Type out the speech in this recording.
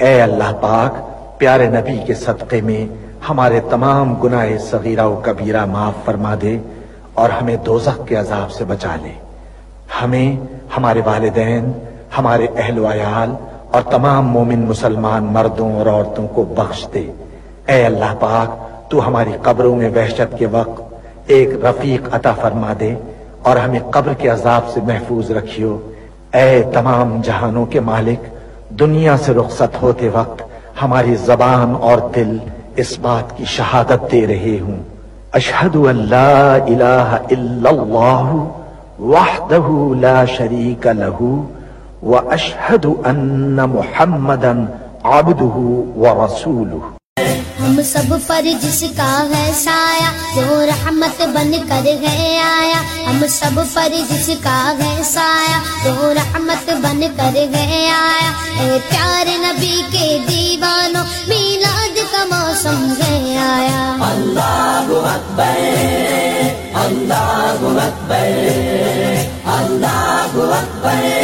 اے اللہ پاک، پیارے نبی کے صدقے میں ہمارے تمام گناہ صغیرہ و کبیرہ معاف فرما دے اور ہمیں دوزخ کے عذاب سے بچا لے۔ ہمیں، ہمارے والدین، ہمارے اہل و عیال اور تمام مومن مسلمان مردوں اور عورتوں کو بخش دے۔ اے اللہ پاک، تو ہماری قبروں میں وحشت کے وقت ایک رفیق عطا فرما دے اور ہمیں قبر کے عذاب سے محفوظ رکھیو۔ اے تمام جہانوں کے مالک، دنیا سے رخصت ہوتے وقت ہماری زبان اور دل اس بات کی شہادت دے رہے ہوں، اشہد ان لا الہ الا اللہ وحدہ لا شریک لہ واشہد ان محمدا عبدہ ورسولہ۔ ہم سب پر جس کا ہے سایہ جو رحمت بن کر ہے آیا، ہم سب پر جس کا ہے سایہ جو رحمت بن کر ہے آیا۔ اے پیارے نبی کے دیوانوں، میلاد کا موسم ہے آیا۔ اللہ اکبر، اللہ اکبر، اللہ اکبر۔